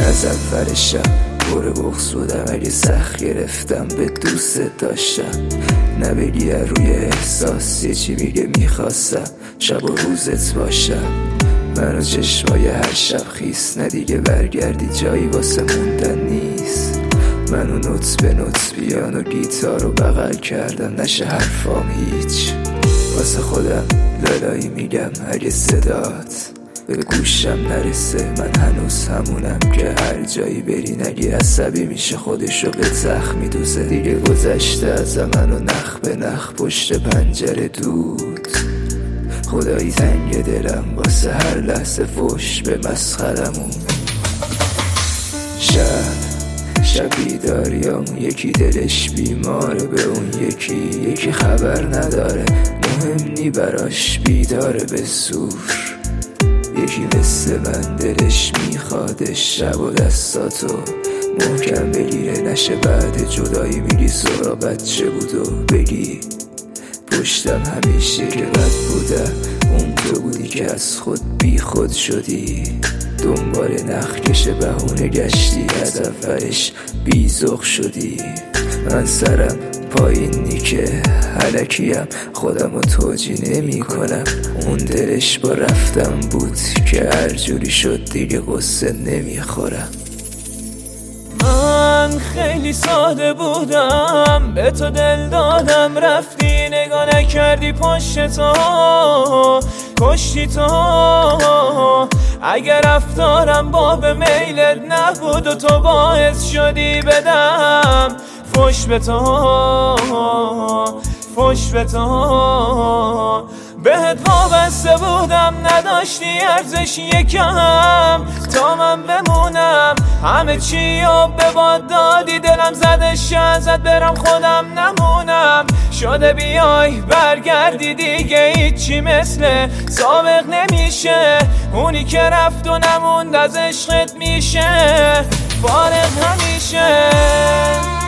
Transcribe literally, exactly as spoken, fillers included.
از اولشم پر بغض بودم، اگه سخت گرفتم به دوست داشتم. نبگی از روی احساس یه چی میگه میخواستم شب و روزت باشم. منو چشمای هر شب خیس، نه دیگه برگردی جایی واسه موندن نیست. منو نوت به نوت پیانو گیتار رو بغل کردم، نشه حرفام هیچ. واسه خودم لالایی میگم اگه صدات به گوشم نرسه، من هنوز همونم که هر جایی بری نگی عصبی میشه خودشو به زخم میدوزه. دیگه گذشته از زمن و نخ به نخ پشت پنجره دود. خدایی تنگ دلم واسه هر لحظه فوش به مسخرمون. شب شب بیداریامون یکی دلش بیماره به اون یکی، یکی خبر نداره مهم نی براش بیداره به زور. یکی مثل من دلش میخوادش شب و دستاتو محکم بگیره، نشه بعد جدایی میگی سورا بچه بود و بگی پشتم همیشه که بد بودم. اون تو بودی که از خود بی خود شدی، دنبال نخکش بهونه گشتی، از اولش بیزخ شدی. من سرم پایین نی که حلکیم، خودم رو توجی نمی کنم. اون دلش با رفتم بود که هر جوری شد دیگه قصه نمی خورم. من خیلی ساده بودم، به تو دل دادم رفتی نگاه نکردی پشت تو کشتی تو. اگر رفتارم باب میلت نبود و تو باعث شدی بدم فوش به تو فوش به تو. بهت وابسته بودم نداشتی ارزش یکم تا من بمونم. همه چی رو به باد دادی دلم زدش ازت برم خودم نمونم. شده بیای برگردی دیگه هیچی مثل سابق نمیشه. اونی که رفت و نموند از عشقت میشه فارغ همیشه.